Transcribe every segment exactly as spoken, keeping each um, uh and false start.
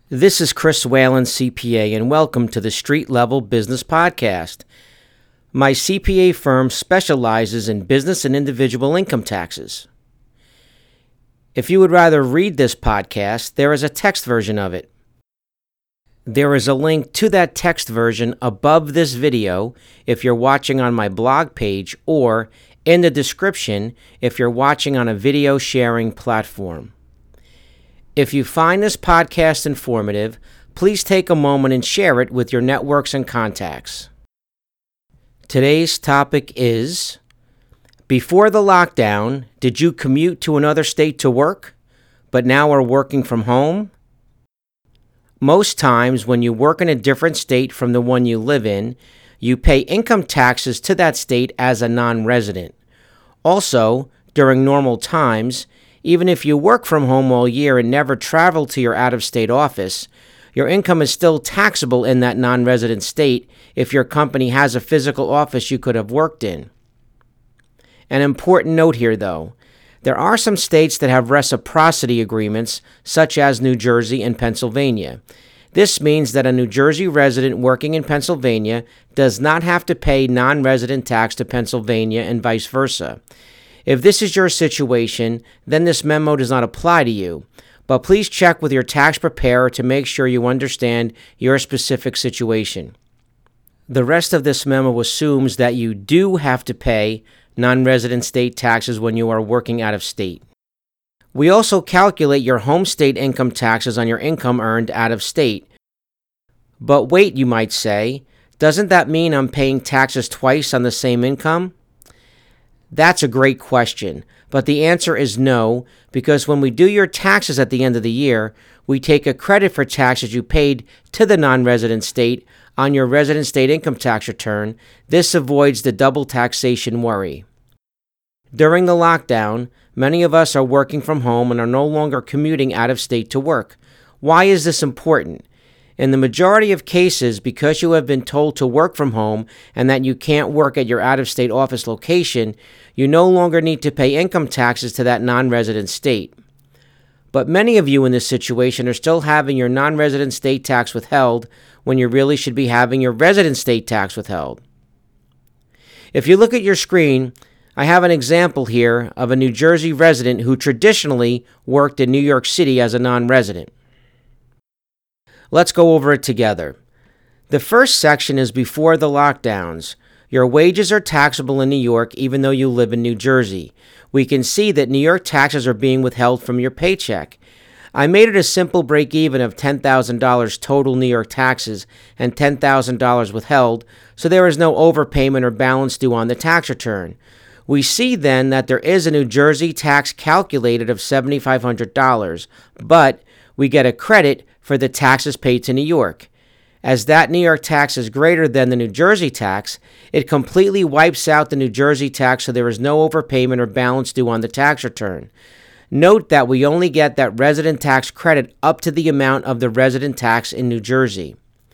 This is Chris Whalen, C P A, and welcome to the Street Level Business Podcast. My C P A firm specializes in business and individual income taxes. If you would rather read this podcast, there is a text version of it. There is a link to that text version above this video if you're watching on my blog page, or in the description if you're watching on a video sharing platform. If you find this podcast informative, please take a moment and share it with your networks and contacts. Today's topic is, before the lockdown, did you commute to another state to work, but now are working from home? Most times when you work in a different state from the one you live in, you pay income taxes to that state as a non-resident. Also, during normal times, even if you work from home all year and never travel to your out-of-state office, your income is still taxable in that non-resident state if your company has a physical office you could have worked in. An important note here, though. There are some states that have reciprocity agreements, such as New Jersey and Pennsylvania. This means that a New Jersey resident working in Pennsylvania does not have to pay non-resident tax to Pennsylvania and vice versa. If this is your situation, then this memo does not apply to you, but please check with your tax preparer to make sure you understand your specific situation. The rest of this memo assumes that you do have to pay non-resident state taxes when you are working out of state. We also calculate your home state income taxes on your income earned out of state. But wait, you might say, doesn't that mean I'm paying taxes twice on the same income? That's a great question, but the answer is no, because when we do your taxes at the end of the year, we take a credit for taxes you paid to the non-resident state on your resident state income tax return. This avoids the double taxation worry. During the lockdown, many of us are working from home and are no longer commuting out of state to work. Why is this important? In the majority of cases, because you have been told to work from home and that you can't work at your out-of-state office location, you no longer need to pay income taxes to that non-resident state. But many of you in this situation are still having your non-resident state tax withheld when you really should be having your resident state tax withheld. If you look at your screen, I have an example here of a New Jersey resident who traditionally worked in New York City as a non-resident. Let's go over it together. The first section is before the lockdowns. Your wages are taxable in New York even though you live in New Jersey. We can see that New York taxes are being withheld from your paycheck. I made it a simple break-even of ten thousand dollars total New York taxes and ten thousand dollars withheld, so there is no overpayment or balance due on the tax return. We see then that there is a New Jersey tax calculated of seven thousand five hundred dollars, but we get a credit for the taxes paid to New York. As that New York tax is greater than the New Jersey tax, it completely wipes out the New Jersey tax, so there is no overpayment or balance due on the tax return. Note that we only get that resident tax credit up to the amount of the resident tax in New Jersey.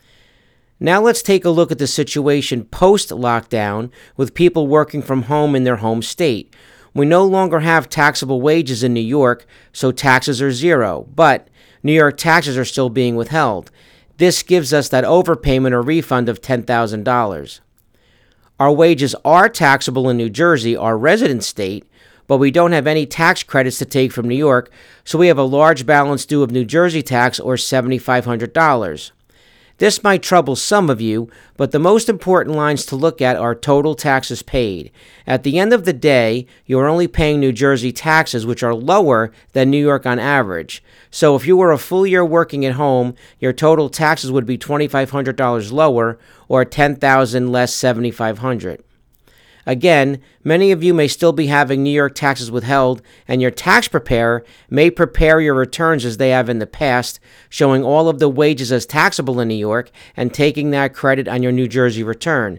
Now let's take a look at the situation post-lockdown with people working from home in their home state. We no longer have taxable wages in New York, so taxes are zero, but New York taxes are still being withheld. This gives us that overpayment or refund of ten thousand dollars. Our wages are taxable in New Jersey, our resident state, but we don't have any tax credits to take from New York, so we have a large balance due of New Jersey tax, or seven thousand five hundred dollars. This might trouble some of you, but the most important lines to look at are total taxes paid. At the end of the day, you are only paying New Jersey taxes, which are lower than New York on average. So if you were a full year working at home, your total taxes would be two thousand five hundred dollars lower, or ten thousand dollars less seven thousand five hundred dollars. Again, many of you may still be having New York taxes withheld, and your tax preparer may prepare your returns as they have in the past, showing all of the wages as taxable in New York and taking that credit on your New Jersey return.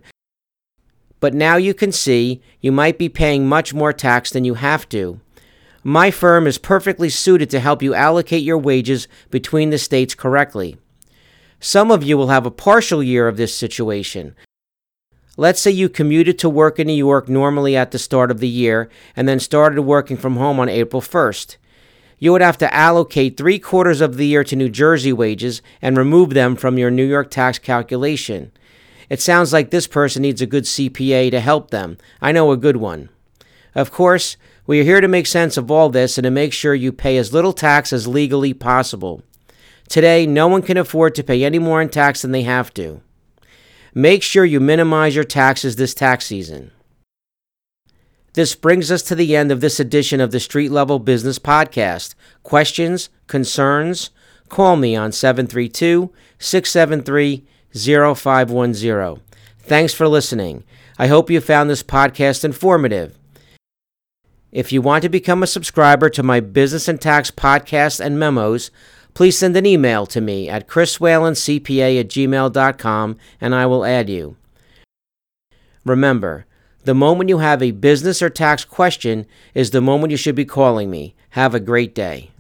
But now you can see you might be paying much more tax than you have to. My firm is perfectly suited to help you allocate your wages between the states correctly. Some of you will have a partial year of this situation. Let's say you commuted to work in New York normally at the start of the year and then started working from home on April first. you would have to allocate three quarters of the year to New Jersey wages and remove them from your New York tax calculation. It sounds like this person needs a good C P A to help them. I know a good one. Of course, we are here to make sense of all this and to make sure you pay as little tax as legally possible. Today, no one can afford to pay any more in tax than they have to. Make sure you minimize your taxes this tax season. This brings us to the end of this edition of the Street Level Business Podcast. Questions? Concerns? Call me on seven three two, six seven three, zero five one zero. Thanks for listening. I hope you found this podcast informative. If you want to become a subscriber to my business and tax podcasts and memos, please send an email to me at chris whalen c p a at gmail dot com and I will add you. Remember, the moment you have a business or tax question is the moment you should be calling me. Have a great day.